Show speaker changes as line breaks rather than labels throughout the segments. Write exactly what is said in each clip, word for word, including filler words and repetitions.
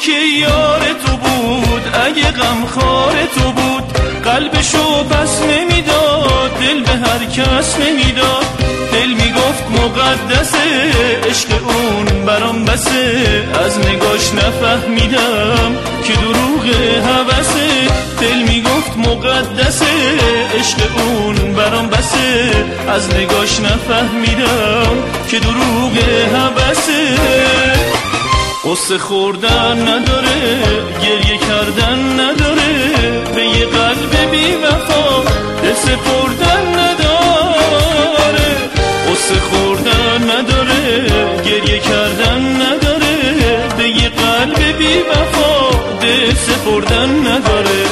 که یار تو بود، اگه غمخوار تو بود قلبشو پس نمیداد، دل به هر کس نمیداد. دل میگفت مقدسه، عشق اون برام بسه، از نگاش نفهمیدم که دروغ هوسه. دل میگفت مقدسه، عشق اون برام بسه، از نگاش نفهمیدم که دروغ هوسه. قصه خوردن نداره، گریه کردن نداره، به یه قلب بی وفا دل سپردن نداره. قصه خوردن نداره، گریه کردن نداره، به یه قلب بی وفا دل سپردن نداره.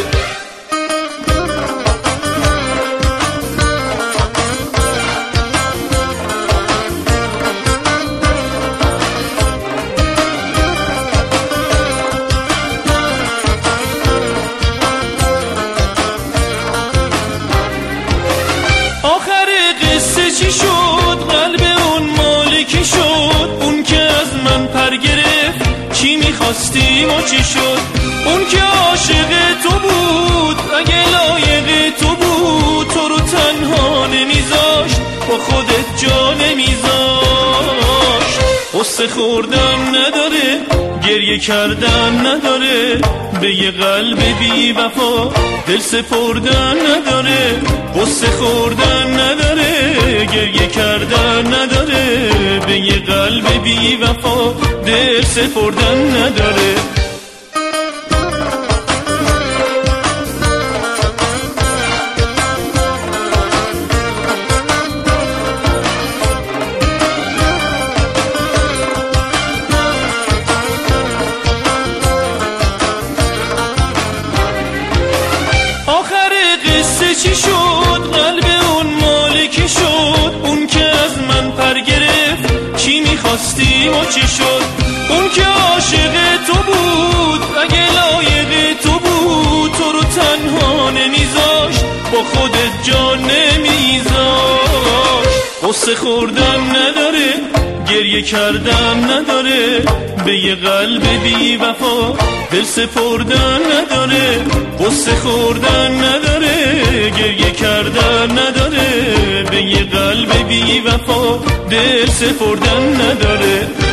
چی شد قلب اون مالکی شد، اون که از من پر گرفت چی میخواستیم و چی شد. اون که عاشق تو بود، اگه لایق تو بود تو رو تنها نمیذاشت، با خودت جا نمیذاشت. قصه خوردن نداره، گریه کردن نداره، به یه قلب بی وفا دل سپردن نداره. قصه خوردن نداره، گریه کردن نداره، به یه قلب بی وفا دل سپردن نداره. چی شد قلب اون مالکی شد، اون که از من پر گرفت چی میخواستیم و چی شد. اون که عاشق تو بود، اگه لایق تو بود تو رو تنها نمیذاشت، با خودت جا نمیذاشت. قصه خوردن نداره، گریه کردن نداره، به یه قلب بی وفا دل سپردن نداره. قصه خوردن نداره، گریه کردن نداره، به یه قلب بی وفا دل سپردن نداره.